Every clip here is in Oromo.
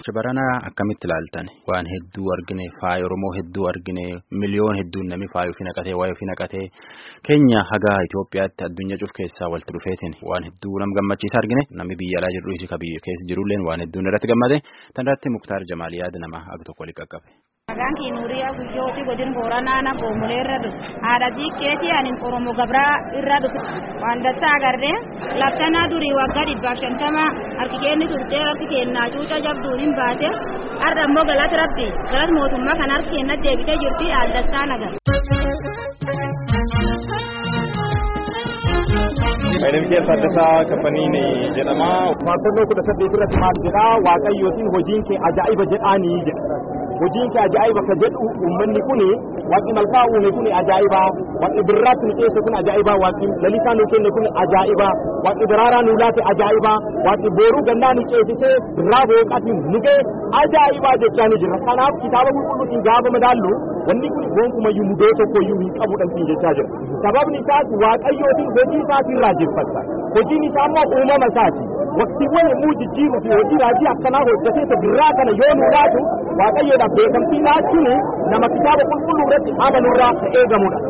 Irreecha baranaa akkamitti ilaaltan waan hedduu argine faaya Oromoo hedduu argine miliyoon hedduun namni faaya ofii naqatee waa'ee ofii naqatee keenya haga Itoophiyaatti addunyaa cuf keessaa walitti dhufeetiin waan hedduu nam gammachiisa argine namni biyya alaa jiru isii biyya keessa jirulleen waan hedduun irratti gammade tan irratti Muktaar Jamaal yaada nama akka tokko walitti qaqqabe. Magaan Kinuuriyaa guyyooti godin Booranaana Goomulee irra dhufe haadha xiqqeetii ani Oromoo Gabraa irra dhufe waan dassaa agarree labtanaa durii waggaa 150 harki keenni turtee harki keennaa cuuca jabduun hin baate har'a immoo galata rabbi galata mootummaa kan harki keenna deebitee jirti haal dassaa nagar. Maayilii Faddasaa Kaffaniin jedhama. Faarfannoo 18 irratti maal jedhaa Waaqayyootiin hojiin kee ajaa'iba jedhaanii jedha. Hojiin kee ajaa'iba ka jedhu uummanni kuni waaqni malkaa uume kuni ajaa'iba waaqni birraatti nu keessa kun ajaa'iba waaqni lalisaa nu kenne kun ajaa'iba waaqni daraaraa nu laate ajaa'iba waaqni booruu gannaa nu ceesisee birraa booqaatiin nu ga'e ajaa'iba jechaa ni jira. Kanaaf kitaaba qulqulluutiin gaafa madaallu wanni kun gonkumayyuu mudoo tokkoyyuu hin qabuudhaan siin jechaa jira. Sababni isaas Waaqayyootiin hojii isaatiin raajeffata. Hojiin isaa immoo uumama isaati. Waqtiiwwan yommuu jijjiiruu fi hojii raajii akkanaa hojjetee birraa kana yoo nu laatu Waaqayyoodhaaf beekamtii laachuun nama kitaaba qulqulluu irratti amanurraa eegamudha.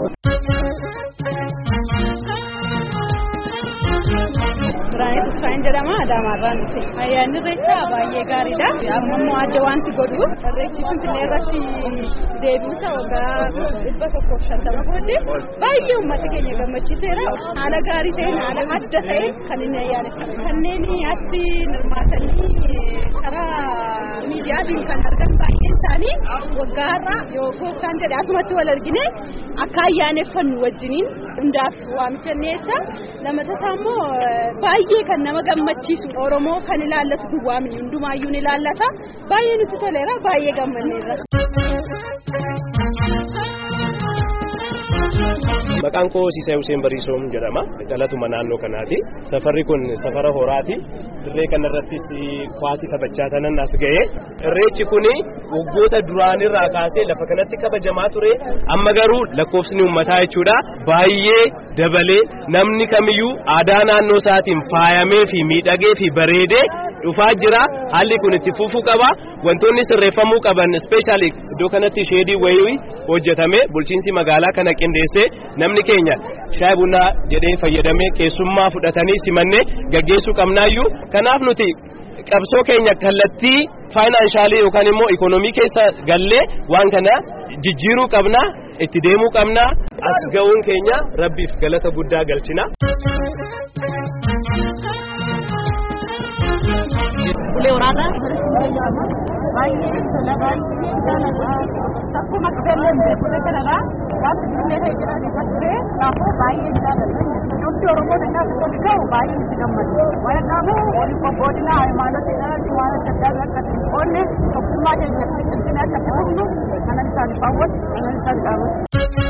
Biraayit Usfaan jedhama Adaamaarraan dhufe. Ayyaanni Irreechaa baay'ee gaariidha. Amma immoo adda wanti godhu Irreechi Finfinnee irratti deebiinsa waggaa 150 booddee baay'ee uummata keenya gammachiiseera. Haala gaarii ta'een haala adda ta'een kan inni ayyaaneffatu. Kanneen atti hirmaatanii karaa miidiyaatiin kan argan baay'een isaanii waggaa har'aa yoo gooftaan jedhe asumatti wal argine akka ayyaaneffannu wajjiniin hundaaf waamichanneessa lammataa immoo baay'ee kan nama gammachiisu Oromoo kan ilaallatu duwwaa miti hundumaayyuu ni ilaallata baay'ee nutti toleera baay'ee gammanneerra. Maqaan koo Siisee Hussein Bariisoom jedhama. Dhalatuma naannoo kanaati. Safarri kun safara horaati. Irree kanarrattis kwaasii taphachaa tanan as ga'ee. Irreechi kuni waggoota duraanirraa kaasee lafa kanatti kabajamaa ture. Amma garuu lakkoofsni uummataa jechuudha. Baay'ee dabalee namni kamiyyuu aadaa naannoo isaatiin faayamee fi miidhagee fi bareedee dhufaa jira. Haalli kun itti fufuu qaba. Wantoonni sirreeffamuu qaban ispeeshaalii iddoo kanatti sheedii wayii hojjetame bulchiinsi magaalaa kana qindeessee namni keenya shaayii bunaa jedhee fayyadamee keessummaa fudhatanii simannee gaggeessuu qabnaayyuu. Kanaaf nuti qabsoo keenya kallattii faayinaansaalii yookaan immoo ikoonoomii keessa gallee waan kana jijjiiruu qabna itti deemuu qabna as ga'uun keenya rabbiif galata guddaa galchina. Ulee waraanaa baay'ee akkuma qeellee kudha kanadhaa waan illee jedhanii fakkee laafoo baay'ee jaalladha. Ijoollee Oromoo dinaa tokko ga'u baay'ee itti gammadu. Waan qabu waliin qophoodinaa hayimaanotiidhaa waan adda addaa akka qonne tokkummaa keenyatti cimsinee akka ta'umnu kanan isaan qaawwatu kanan isaan qaawwatu.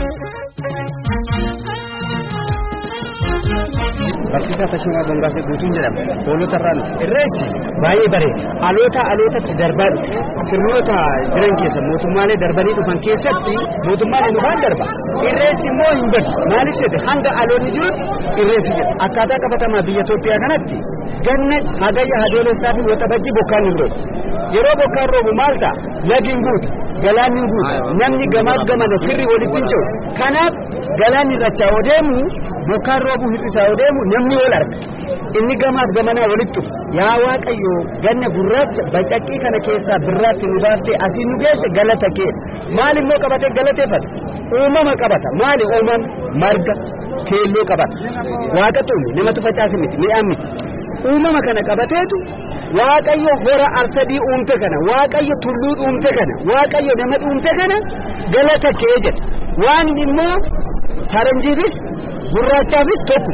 Barsiisaa Tashimaa Bongaasee Guutuun jedhama. Hoolota irraan irreechi baay'ee bareeda. Alootatti darbaa dhufe. Sirnoota jiran keessa mootummaalee darbanii dhufan keessatti mootummaalee dhufan darba. Irreechi immoo hin badu. Maaliif jedhe hanga aloonni jirutti irreechi jira. Akkaataa qabatamaa biyya Itoophiyaa kanatti ganna hagayya hadoolessaa fi waxabajji bokkaan hin roobu. Yeroo bokkaan roobu maal ta'a? Lagi hin guutu. Galaanni hin guutu. Namni gamaaf gamana firri walitti hin ce'u. Kanaaf galaanni irrachaa odeemu bokkaan roobuu hir'isaa odeemu namni wal arga. Inni gamaaf gamanaa walitti dhufu. Yaa Waaqayyo ganna gurraacha bacaqqii kana keessaa birraatti nu baaftee asii nu geesse galata kee. Maal immoo qabatee galateeffata? Uumama qabata. Maali uumama? Marga keelloo qabata. Waaqa tolu namatu facaase miti mi'aan miti. Uumama kana qabateetu Waaqayyo hora arsadii uumte kana Waaqayyo tulluu uumte kana Waaqayyo nama uumte kana galata kee jedha. Waan immoo faranjiifis gurraachaafis tokko.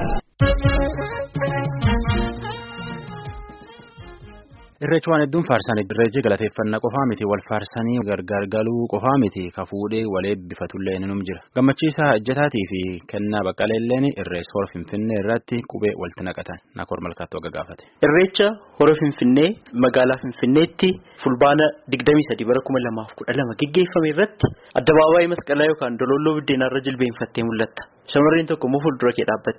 Irreechi waan hedduun faarsan irreechi galateeffannaa qofaa miti wal faarsanii gargar galuu qofaa miti ka fuudhee wal eebbifatullee ni jira. Gammachiisaa ejjetaatii fi kennaa baqqaleelleen irreessa hora Finfinnee irratti qubee walitti naqatan Nakoor Malkaatoo gaafate. Irreecha hora Finfinnee magaalaa Finfinneetti fulbaana 23 bara 2012 gaggeeffame irratti addabaabaayii masqalaa yookaan dololloo biddeenarra jilbeenfattee mul'atta. Shamarreen tokko immoo fuuldura kee dhaabbatti.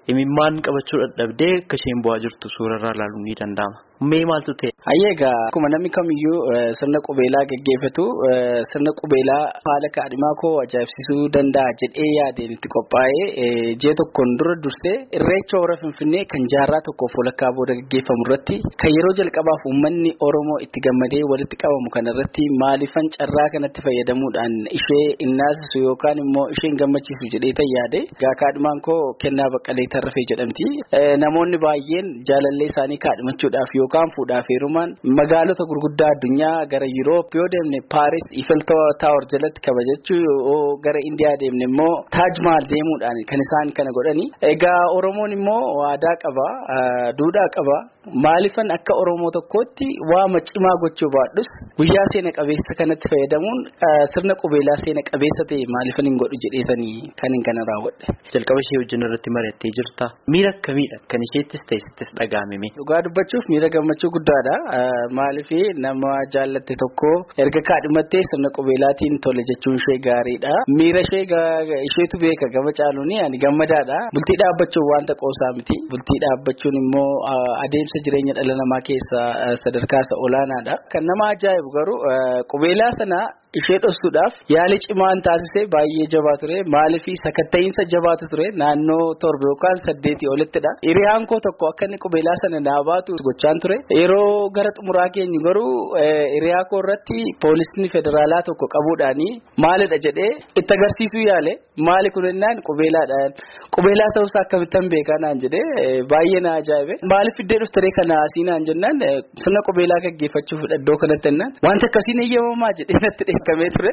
imimmaan qabachuu dadhabdee akka isheen bu'aa jirtu suurarraa ilaaluun ni danda'ama. Mee maaltu ta'e? Egaa akkuma namni kamiyyuu sirna qubeelaa geggeeffatu sirna qubeelaa haala kaadhimaa koo ajaa'ibsiisuu danda'a jedhee yaadeen itti qophaa'ee jee tokkoon dura dursee irreecha hora Finfinnee kan jaarraa tokkoof walakkaa booda geggeeffamu irratti kan yeroo jalqabaaf uummanni Oromoo itti gammadee walitti qabamu kana irratti maaliifan carraa kanatti fayyadamuudhaan ishee innaasisu yookaan immoo isheen gammachiisu jedhee yaade gaa kaadhimaan koo Kennaa Baqqalee Tarrafee jedhamti. Namoonni baay'een jaalallee isaanii kaadhimachuudhaaf yookaan fuudhaaf heerumaan magaalota gurguddaa addunyaa gara Yuroop yoo deemne Paaris Eiffel Tower jalatti kabajachuu gara Indiyaa deemne immoo Taj Mahal deemuudhaan kan isaan kana godhani. Egaa Oromoon immoo aadaa qaba, duudhaa qaba. Maaliifan akka Oromoo tokkootti waa cimaa gochuu baadhus guyyaa seena qabeessa kanatti fayyadamuun sirna qubeelaa seena qabeessa ta'e maaliifan hin godhu jedheetanii kan hin kana raawwadhe. Jalqaba ishee wajjin irratti mari'attee jirta. Miira akkamiidha kan isheettis ta'e dhaga'ame? Dhugaa dubbachuuf miira gammachuu guddaadha. Maaliif nama jaallatte tokko erga kaadhimattee sirna qubeelaatiin tole jechuun ishee gaariidha. Miira isheetu beeka gama caaluuni ani gammadaadha. Bultii dhaabbachuun wanta qoosaa miti. Bultii dhaabbachuun immoo adeemsa jireenya dhala namaa keessa sadarkaa isa olaanaadha. Kan nama ajaa'ibu garuu qubeelaa sana ishee dhoksuudhaaf yaali cimaan taasisee baay'ee jabaa ture. Maaliif sakatta'iinsa jabaatu ture naannoo 7 yookaan 8 olittidha. Hiriyaan koo tokko akka inni qubeelaa sana naabaatu gochaan ture. Yeroo gara xumuraa keenyu garuu hiriyaa koo irratti poolisni federaalaa tokko qabuudhaani maalidha jedhee itti agarsiisuu yaale. Maali kun jennaan qubeelaadhaan qubeelaa ta'uusaa akkamittan beekaa naan jedhee baay'ee na ajaa'ibe. Maaliif iddee dhuftaree kana asiinaan jennaan sirna qubeelaa gaggeeffachuuf iddoo kanatti jennaan wanta akkasiin eeyyamamaa jedhee natti dheekkamee ture.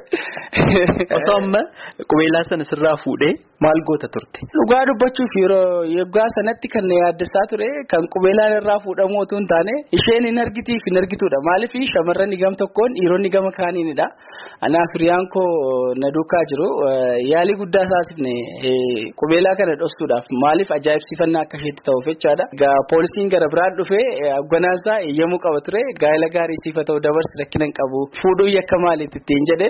Osoo amma qubeelaa sana sirraa fuudhee maal goota turte? Dhugaa dubbachuuf yeroo sanatti kan na yaaddessaa ture kan qubeelaan irraa fuudhamu otoo hin taane isheen hin argitiif hin argituudha. Maaliif shamarran gama tokkoon dhiironni gama kaaniinidha. Anaaf hiriyaan koo na duukaa jiru yaalii guddaa taasifne qubeelaa kana dhoksuudhaaf maaliif ajaa'ibsiifannaa akka isheetti ta'uuf jechaadha. Egaa poolisiin gara biraan dhufee hogganaansaa eeyyamuu qaba ture. Gaa'ela gaarii siifa ta'u dabarsi rakkina hin qabu. Fuudhuu yakka maaliitti ittiin jedhe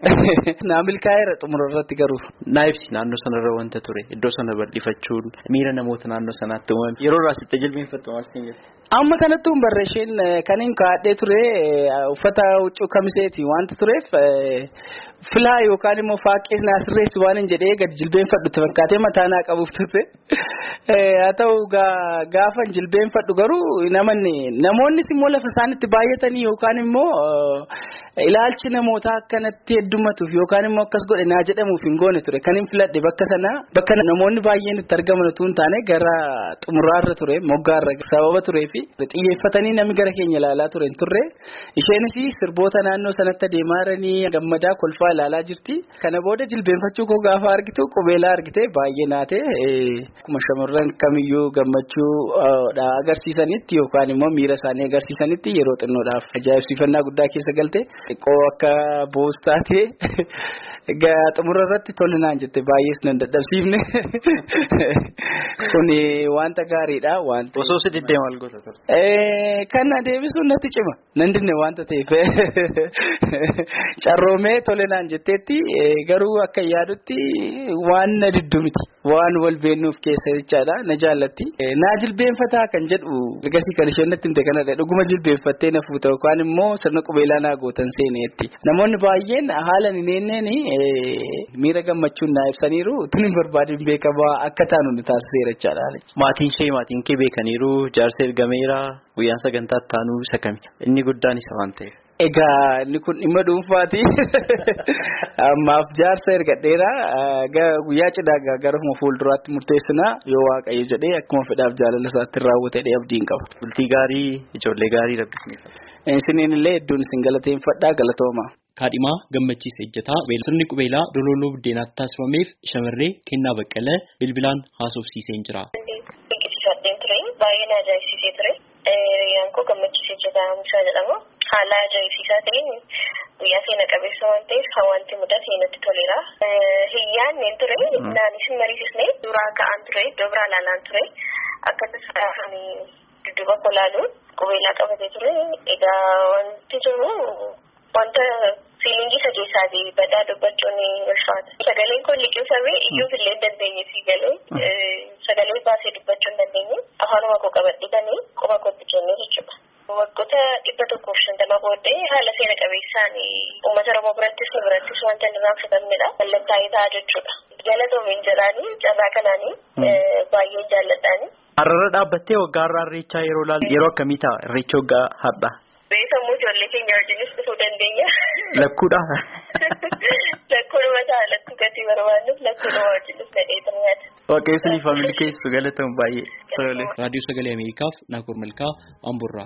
naa milkaa'eera xumura irratti garuu. Naa ibsi naannoo sanarra wanta ture iddoo sana bal'ifachuun miira namoota naannoo sanaatti uumame yeroo raasitti jilbeenfattu maal siin jettu? Amma kanatti barreesheen kan hin kaadhee ture uffata huccuu kamiseeti wanta tureef filaa yookaan immoo faaqqee naa sirreessi waan hin jedhee gad jilbeenfadhu fakkaatee mataa naa qabuuf turte. Haa ta'u gaafa jilbeenfadhu garuu namoonnis immoo lafa isaanitti baay'atanii yookaan immoo ilaalchi namootaa akkanatti heddumatuuf yookaan immoo akkas godhe naa jedhamuuf hin goone ture. Kan hin filadhe bakka sana bakka namoonni baay'een itti argaman utuu hin taane gara xumuraarra ture moggaarra sababa tureefi xiyyeeffatanii namni gara keenya ilaalaa ture hin turre. Isheenis sirboota naannoo sanatti adeemaa jiranii gammadaa kolfaa ilaalaa jirti. Kana booda jilbeenfachuu koo gaafa argitu qubeelaa argite baay'ee naate akkuma shamarran kamiyyuu gammachuu agarsiisanitti yookaan immoo miira isaanii agarsiisanitti yeroo xinnoodhaaf ajaa'ibsiifannaa guddaa keessa galte. Xiqqoo akka boostaatee egaa xumura irratti tolinaan jette baay'ees nan dadhabsiifne kun wanta gaariidha wanta. Osoo si diddee maal goota ture? Kan deebisuun natti cima nan dinne wanta ta'eef carroomee tolinaan jetteetti garuu akka yaadutti waan na diddu miti waan wal beennuuf keessa jechaadha na jaallatti. Naa jilbeenfataa kan jedhu ergasii kan isheen natti himte kanadha dhuguma jilbeenfattee na fuuta yookaan immoo sirna qubeelaa naa gootan seeneetti. Namoonni baay'een haala nineenneeni miira gammachuun naa ibsaniiru tun hin barbaadin beekamaa akka taanu nu taasiseera jechaadha. Maatiin kee beekaniiru jaarsa ergameera guyyaan sagantaa taanuu isa kami inni guddaan isa waan ta'eef. Egaa inni kun dhimma dhuunfaati. Ammaaf jaarsa ergadheera guyyaa cidhaa garuma fuulduraatti murteessina yoo waaqayyo jedhee akkuma fedhaaf jaalala isaatti raawwatee abdiin qaba. Bultii gaarii ijoollee gaarii rabbisneef. Isiniin illee hedduun isin galateeffadhaa galatooma. Kaadhimaa Gammachiisa Ejjataa sirni qubeelaa Dololoo Buddeenaatti taasifameef shamarree Kennaa Baqqalee bilbilaan haasofsiisee jira. Baay'ee na ajaa'ibsiisee ture. Hiriyaan koo Gammachiisa Ejjataa Musaa jedhama. Haala ajaa'ibsiisaa ta'een guyyaa seena qabeessa waan ta'eef kan wanti mudate natti toleera. Hiyyaan neen ture naanis mariisisne duraa ka'aan ture iddoo biraa ilaalaan ture akkasumas dudduuba kolaaluun qubeelaa qabatee ture. Egaa wanti jiru wanta fiilingii isa keessaatii badaa dubbachuun ulfaata. Sagaleen kun liqimsamee iyyuu illee dandeenye si galee sagalee baasee dubbachuu hin dandeenye afaanuma koo qabadhitanii quba kootti kennee jechuudha. Waggoota 150 booddee haala seera qabeessaan uummata Oromoo birattis nu birattis wanta hin irraanfatamnedha. Mallattaa'ee ta'a jechuudha. Galatoomiin jedhaanii carraa kanaanii baay'ee jaalladhaani. Har'arra dhaabbattee waggaa har'aa irreechaa yeroo ilaaltu yeroo akkamii ta'a irreecha waggaa har'aa? Beekamu ijoollee keenya wajjinis dhufuu dandeenya. Lakkuudha. Lakkuudhuma ta'a lakkuu gatii barbaannuuf lakkuudhuma wajjinis nadheetan nyaata. Waaqayyoon faamilii keessu galatamu baay'ee. Raadiyoo Sagalee Ameerikaaf Naakoor Malkaa Amburraa.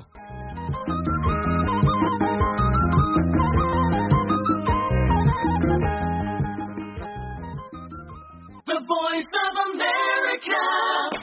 The Voice of America.